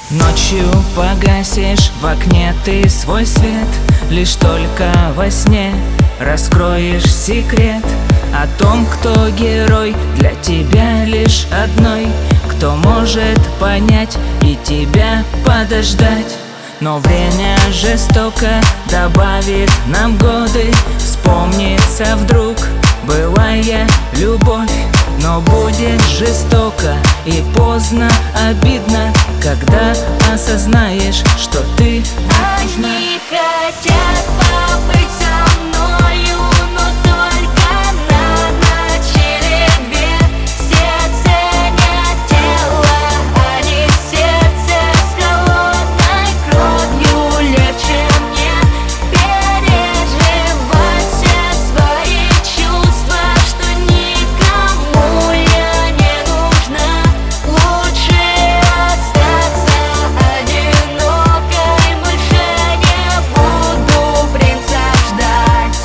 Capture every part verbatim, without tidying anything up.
Ночью погасишь в окне ты свой свет, лишь только во сне раскроешь секрет о том, кто герой для тебя лишь одной, кто может понять и тебя подождать. Но время жестоко добавит нам годы, вспомнится вдруг былая любовь. Но будет жестоко и поздно, обидно, когда осознаешь, что ты нужна. Они хотят побыть со мною, но только на ночь или две. Сердце нет тела, они сердце с холодной кровью. Легче мне переживать все свои чувства, что никому я не нужна. Лучше остаться одинокой, больше не буду принца ждать.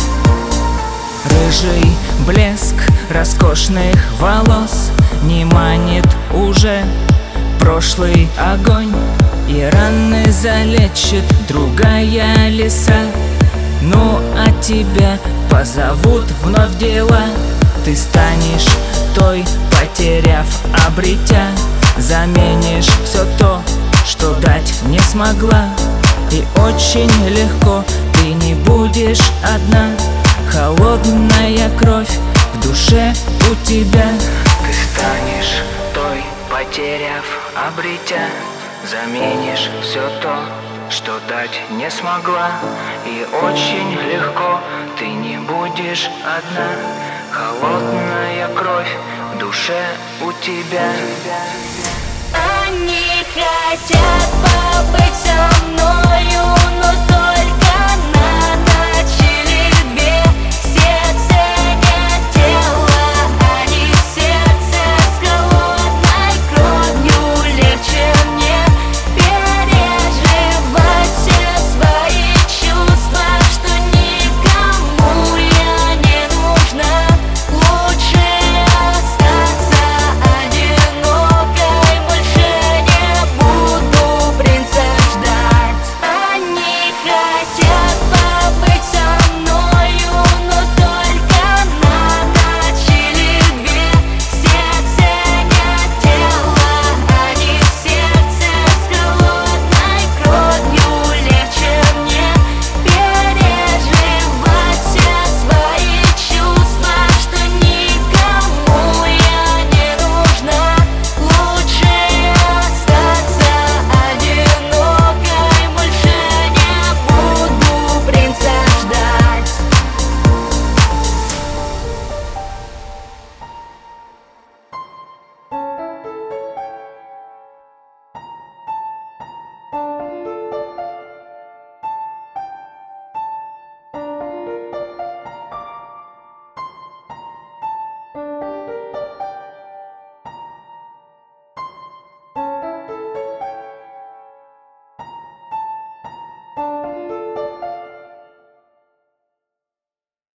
Рыжий блеск роскошных волос не манит уже прошлый огонь, и раны залечит другая лиса. Ну а тебя позовут вновь дела, ты станешь той, потеряв, обретя. Заменишь все то, что дать не смогла, и очень легко ты не будешь одна. Холодная кровь в душе у тебя. Ты станешь той, потеряв, обретя. Заменишь все то, что дать не смогла, и очень легко ты не будешь одна. Холодная кровь в душе у тебя. Они хотят побыть со мною,